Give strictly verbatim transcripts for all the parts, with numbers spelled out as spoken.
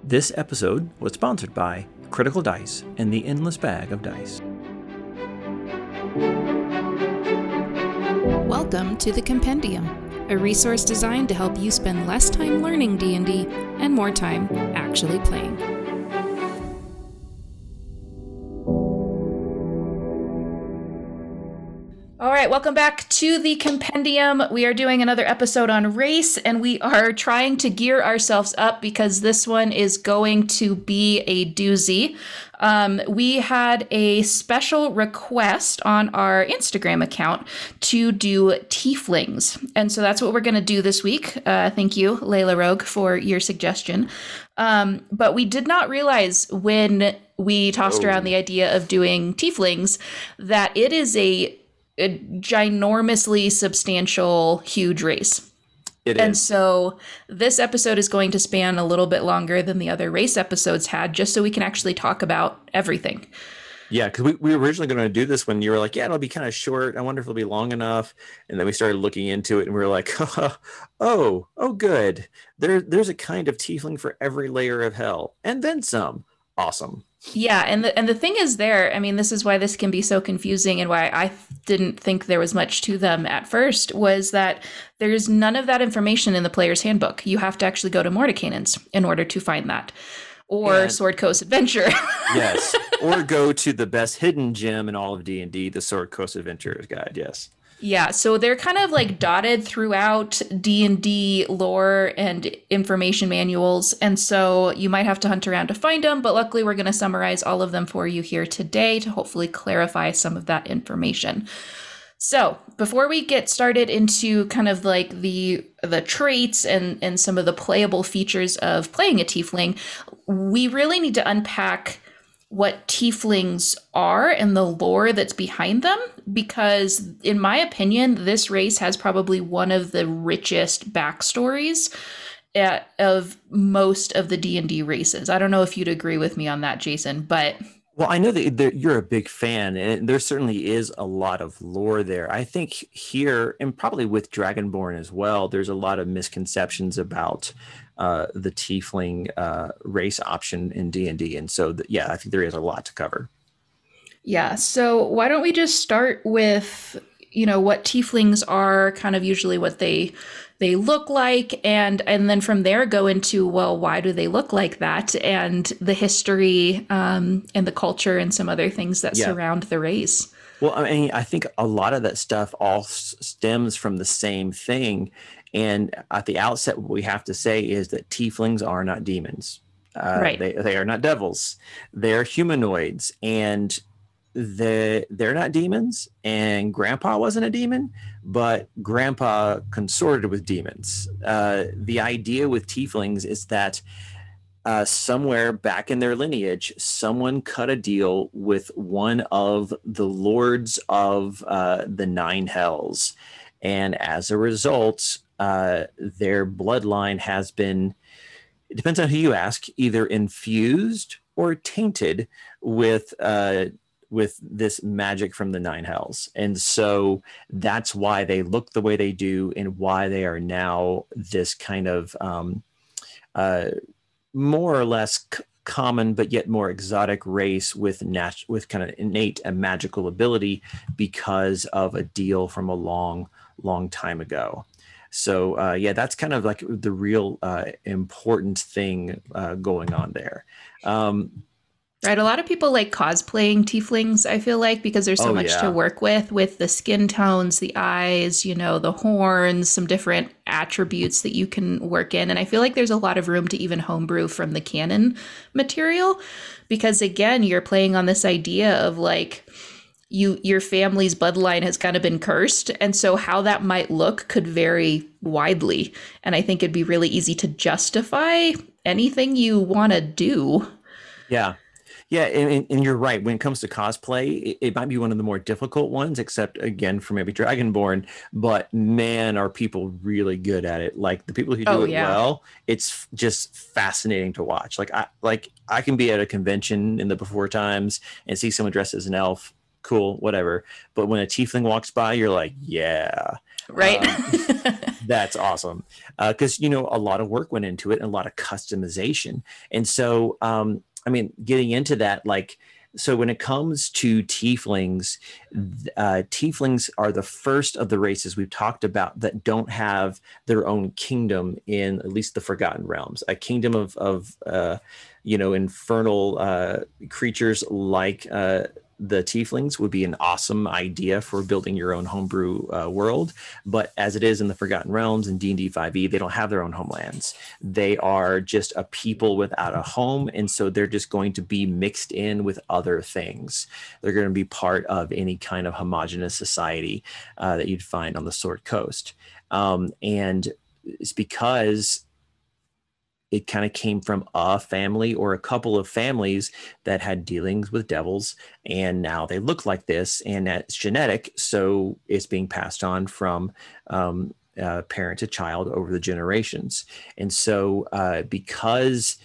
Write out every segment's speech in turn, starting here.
This episode was sponsored by Critical Dice and the Endless Bag of Dice. Welcome to the Compendium, a resource designed to help you spend less time learning D and D and more time actually playing. All right, welcome back to the Compendium. We are doing another episode on race, and we are trying to gear ourselves up because this one is going to be a doozy. Um, we had a special request on our Instagram account to do tieflings, and so that's what we're going to do this week. Uh, thank you, Layla Rogue, for your suggestion. Um, but we did not realize when we tossed oh. around the idea of doing tieflings that it is a a ginormously substantial, huge race. It and is. so this episode is going to span a little bit longer than the other race episodes had, just so we can actually talk about everything. Yeah, because we, we were originally going to do this when you were like, yeah, it'll be kind of short. I wonder if it'll be long enough. And then we started looking into it and we were like, oh, oh, good. There, there's a kind of tiefling for every layer of hell. And then some. Awesome. Yeah, and the and the thing is there, I mean, this is why this can be so confusing and why I didn't think there was much to them at first, was that there's none of that information in the player's handbook. You have to actually go to Mordecai's in order to find that. Or and, Sword Coast Adventure. Yes, or go to the best hidden gem in all of D and D, the Sword Coast Adventurer's Guide, yes. Yeah, so they're kind of like dotted throughout D and D lore and information manuals, and so you might have to hunt around to find them, but luckily we're going to summarize all of them for you here today to hopefully clarify some of that information. So before we get started into kind of like the the traits and, and some of the playable features of playing a tiefling, we really need to unpack what tieflings are and the lore that's behind them, because in my opinion, this race has probably one of the richest backstories at, of most of the D and D races. I don't know if you'd agree with me on that, Jason, but... Well, I know that you're a big fan, and there certainly is a lot of lore there. I think here, and probably with Dragonborn as well, there's a lot of misconceptions about uh, the tiefling uh, race option in D and D. And so, th- yeah, I think there is a lot to cover. Yeah, so why don't we just start with, you know, what tieflings are, kind of usually what they they look like, and and then from there go into, well, why do they look like that, and the history um, and the culture and some other things that yeah. surround the race. Well, I mean, I think a lot of that stuff all s- stems from the same thing. And at the outset, what we have to say is that tieflings are not demons. Uh, right. They, they are not devils. They're humanoids, and the, they're not demons. And Grandpa wasn't a demon, but Grandpa consorted with demons. Uh, the idea with tieflings is that uh, somewhere back in their lineage, someone cut a deal with one of the lords of uh, the Nine Hells. And as a result, uh, their bloodline has been, it depends on who you ask, either infused or tainted with uh, with this magic from the Nine Hells. And so that's why they look the way they do and why they are now this kind of um, uh, more or less c- common but yet more exotic race with nat- with kind of innate and magical ability because of a deal from a long, long time ago. So uh, yeah, that's kind of like the real uh, important thing uh, going on there. Um, Right. A lot of people like cosplaying tieflings, I feel like, because there's so oh, much yeah. to work with, with the skin tones, the eyes, you know, the horns, some different attributes that you can work in. And I feel like there's a lot of room to even homebrew from the canon material, because, again, you're playing on this idea of like you your family's bloodline has kind of been cursed. And so how that might look could vary widely. And I think it'd be really easy to justify anything you want to do. Yeah. Yeah, and, and you're right. When it comes to cosplay, it, it might be one of the more difficult ones, except, again, for maybe Dragonborn. But, man, are people really good at it. Like, the people who do oh, it yeah. well, it's just fascinating to watch. Like I, like, I can be at a convention in the before times and see someone dressed as an elf. Cool, whatever. But when a tiefling walks by, you're like, yeah. Right. Um, that's awesome. Because, uh, you know, a lot of work went into it and a lot of customization. And so, um, I mean, getting into that, like, so when it comes to tieflings, uh, tieflings are the first of the races we've talked about that don't have their own kingdom in at least the Forgotten Realms, a kingdom of, of uh, you know, infernal uh, creatures like uh, the tieflings would be an awesome idea for building your own homebrew uh, world. But as it is in the Forgotten Realms and D and D five e, they don't have their own homelands. They are just a people without a home. And so they're just going to be mixed in with other things. They're going to be part of any kind of homogenous society uh, that you'd find on the Sword Coast. Um, and it's because it kind of came from a family or a couple of families that had dealings with devils, and now they look like this, and that's genetic. So it's being passed on from um, uh, parent to child over the generations. And so uh, because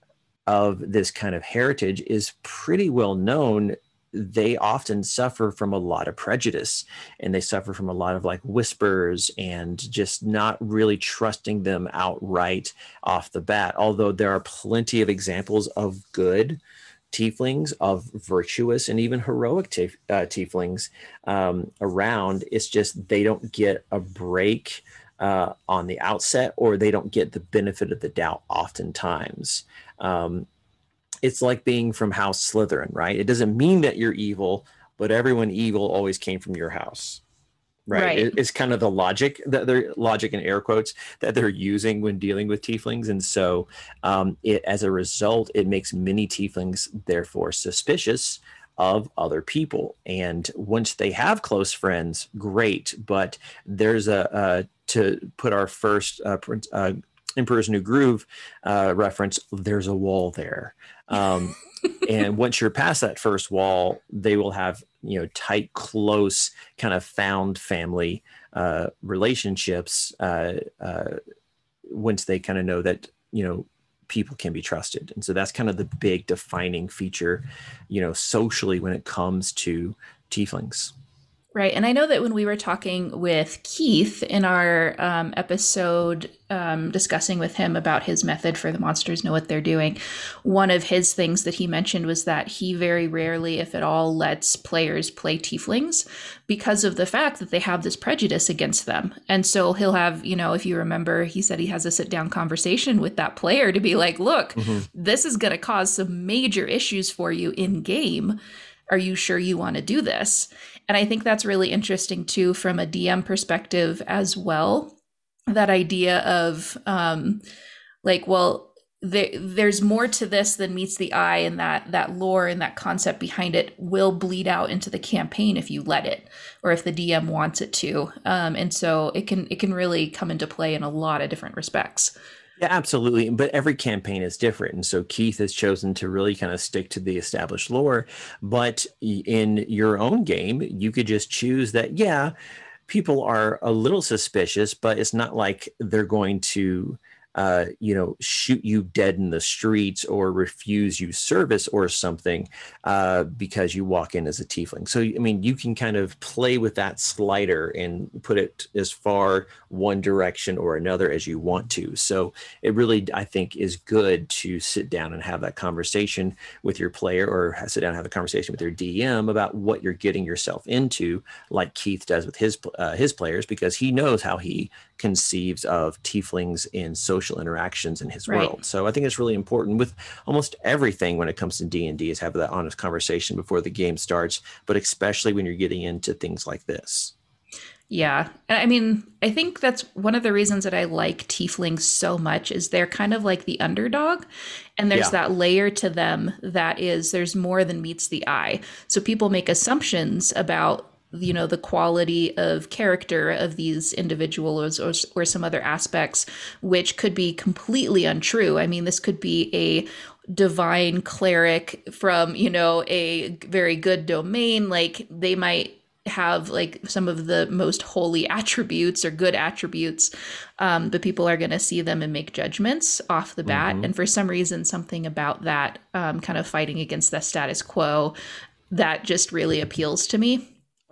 of this kind of heritage is pretty well known, they often suffer from a lot of prejudice, and they suffer from a lot of like whispers and just not really trusting them outright off the bat. Although there are plenty of examples of good tieflings, of virtuous and even heroic tief- uh, tieflings um, around. It's just they don't get a break uh, on the outset, or they don't get the benefit of the doubt oftentimes. Um, it's like being from House Slytherin, right? It doesn't mean that you're evil, but everyone evil always came from your house, right? Right. It, it's kind of the logic that they're logic in air quotes that they're using when dealing with tieflings. And so um, it, as a result, it makes many tieflings therefore suspicious of other people. And once they have close friends, great. But there's a, uh, to put our first uh, uh, Emperor's New Groove uh, reference, there's a wall there. Um, and once you're past that first wall, they will have, you know, tight, close, kind of found family uh, relationships uh, uh, once they kind of know that, you know, people can be trusted. And so that's kind of the big defining feature, you know, socially when it comes to tieflings. Right. And I know that when we were talking with Keith in our um, episode um, discussing with him about his method for the monsters know what they're doing, one of his things that he mentioned was that he very rarely, if at all, lets players play tieflings because of the fact that they have this prejudice against them. And so he'll have, you know, if you remember, he said he has a sit down conversation with that player to be like, look, mm-hmm. this is going to cause some major issues for you in game. Are you sure you want to do this? And I think that's really interesting too, from a D M perspective as well. That idea of um, like, well, there, there's more to this than meets the eye, and that that lore and that concept behind it will bleed out into the campaign if you let it, or if the D M wants it to. Um, and so it can it can really come into play in a lot of different respects. Yeah, absolutely. But every campaign is different. And so Keith has chosen to really kind of stick to the established lore. But in your own game, you could just choose that, yeah, people are a little suspicious, but it's not like they're going to uh, you know, shoot you dead in the streets or refuse you service or something uh, because you walk in as a tiefling. So, I mean, you can kind of play with that slider and put it as far one direction or another as you want to. So it really, I think, is good to sit down and have that conversation with your player, or sit down and have a conversation with your D M about what you're getting yourself into, like Keith does with his uh, his players, because he knows how he conceives of tieflings in social interactions in his right. world. So I think it's really important with almost everything when it comes to D and D is have that honest conversation before the game starts, but especially when you're getting into things like this. Yeah. I mean, I think that's one of the reasons that I like tieflings so much is they're kind of like the underdog, and there's yeah. that layer to them that is, there's more than meets the eye. So people make assumptions about, you know, the quality of character of these individuals, or, or some other aspects, which could be completely untrue. I mean, this could be a divine cleric from, you know, a very good domain. Like, they might have like some of the most holy attributes or good attributes, um, but people are going to see them and make judgments off the bat. Mm-hmm. And for some reason, something about that um, kind of fighting against the status quo, that just really appeals to me.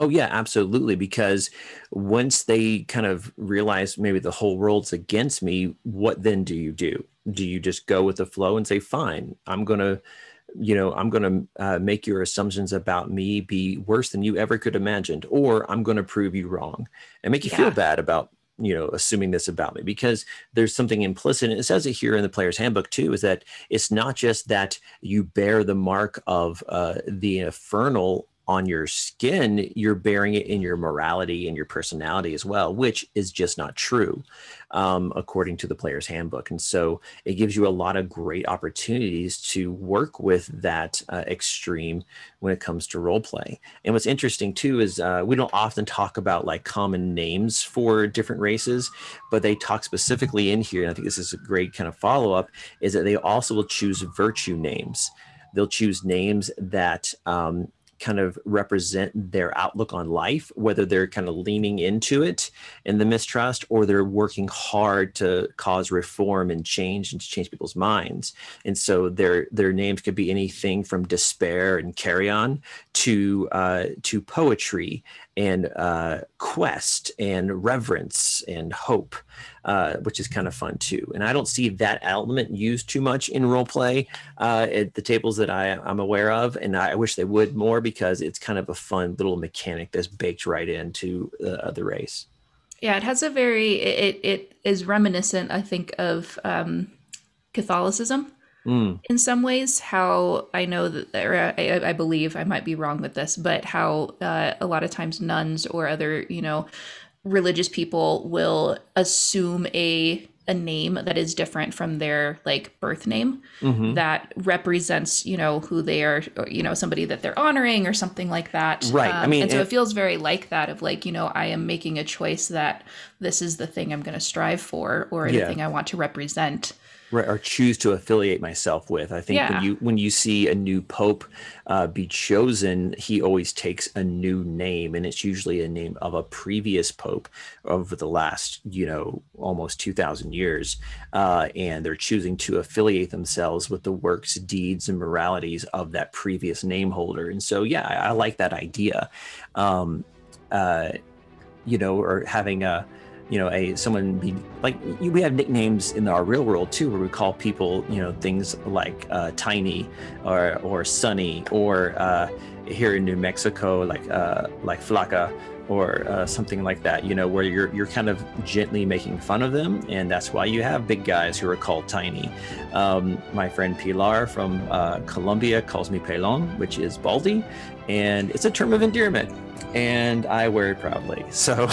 Oh yeah, absolutely. Because once they kind of realize maybe the whole world's against me, what then do you do? Do you just go with the flow and say, fine, I'm going to, you know, I'm going to uh, make your assumptions about me be worse than you ever could imagined, or I'm going to prove you wrong and make you Yeah. feel bad about, you know, assuming this about me, because there's something implicit. And it says it here in the player's handbook too, is that it's not just that you bear the mark of uh, the infernal on your skin, you're bearing it in your morality and your personality as well, which is just not true, um, according to the player's handbook. And so it gives you a lot of great opportunities to work with that uh, extreme when it comes to role play. And what's interesting too is uh, we don't often talk about like common names for different races, but they talk specifically in here, and I think this is a great kind of follow-up, is that they also will choose virtue names. They'll choose names that um, kind of represent their outlook on life, whether they're kind of leaning into it in the mistrust, or they're working hard to cause reform and change and to change people's minds. And so their their names could be anything from despair and carry on to uh, to poetry and uh, quest and reverence and hope, uh, which is kind of fun too. And I don't see that element used too much in role play uh, at the tables that I, I'm aware of. And I wish they would more, because it's kind of a fun little mechanic that's baked right into uh, the race. Yeah, it has a very, it, it is reminiscent, I think, of um, Catholicism. Mm. In some ways, how I know that, or I, I believe, I might be wrong with this, but how uh, a lot of times nuns or other, you know, religious people will assume a a name that is different from their like birth name, mm-hmm. that represents, you know, who they are, or, you know, somebody that they're honoring or something like that. Right. Um, I mean, and so it, it feels very like that, of like, you know, I am making a choice that this is the thing I'm going to strive for, or yeah. the thing I want to represent. Right, or choose to affiliate myself with. I think yeah. when you when you see a new pope uh, be chosen, he always takes a new name, and it's usually a name of a previous pope over the last, you know, almost two thousand years, uh, and they're choosing to affiliate themselves with the works, deeds, and moralities of that previous name holder. And so, yeah, I, I like that idea, um, uh, you know, or having a. You know, a someone be like, we have nicknames in our real world too, where we call people, you know, things like uh, Tiny or or Sunny, or uh, here in New Mexico, like uh, like Flaca, or uh, something like that. You know, where you're you're kind of gently making fun of them, and that's why you have big guys who are called Tiny. Um, my friend Pilar from uh, Colombia calls me Pelon, which is baldy, and it's a term of endearment, and I wear it proudly. So.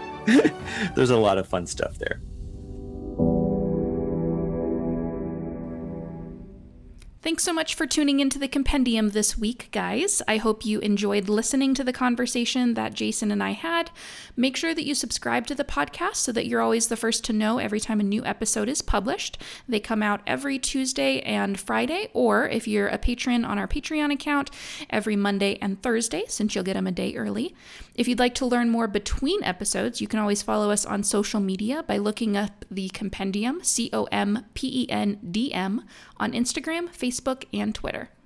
There's a lot of fun stuff there. Thanks so much for tuning into the Compendium this week, guys. I hope you enjoyed listening to the conversation that Jason and I had. Make sure that you subscribe to the podcast so that you're always the first to know every time a new episode is published. They come out every Tuesday and Friday, or if you're a patron on our Patreon account, every Monday and Thursday, since you'll get them a day early. If you'd like to learn more between episodes, you can always follow us on social media by looking up the Compendium, C O M P E N D M, on Instagram, Facebook, and Twitter.